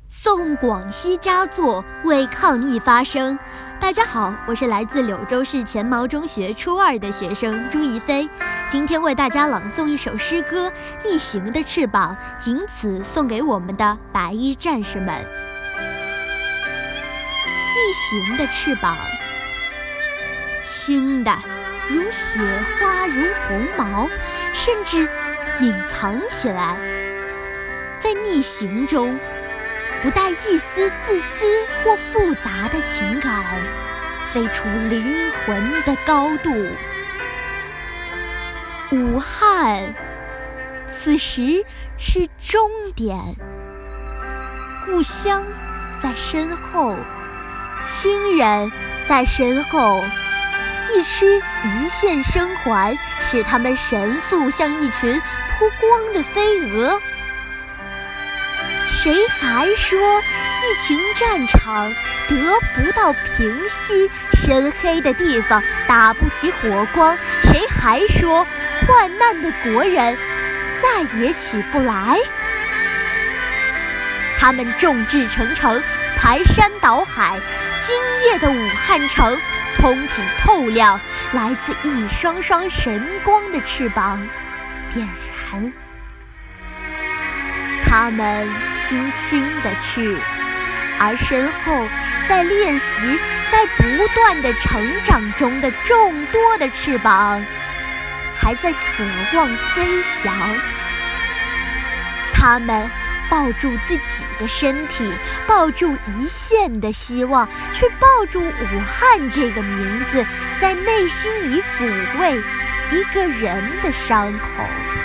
颂广西佳作，为抗疫发声。大家好，我是来自柳州市钱毛中学初2的学生朱怡飞，今天为大家朗诵一首诗歌《逆行的翅膀》，仅此送给我们的白衣战士们。逆行的翅膀，轻的如雪花，如红毛，甚至隐藏起来，在逆行中不带一丝自私或复杂的情感，飞出灵魂的高度。武汉此时是终点，故乡在身后，亲人在身后，一曲一线生还，使他们神速像一群扑光的飞蛾。谁还说一群战场得不到平息，深黑的地方打不起火光？谁还说患难的国人再也起不来？他们众志成城，排山倒海，今夜的武汉城通体透亮，来自一双双神光的翅膀点燃。他们轻轻地去，而身后在练习，在不断的成长中的众多的翅膀还在渴望飞翔。他们抱住自己的身体，抱住一线的希望，去抱住武汉这个名字，在内心里抚慰一个人的伤口。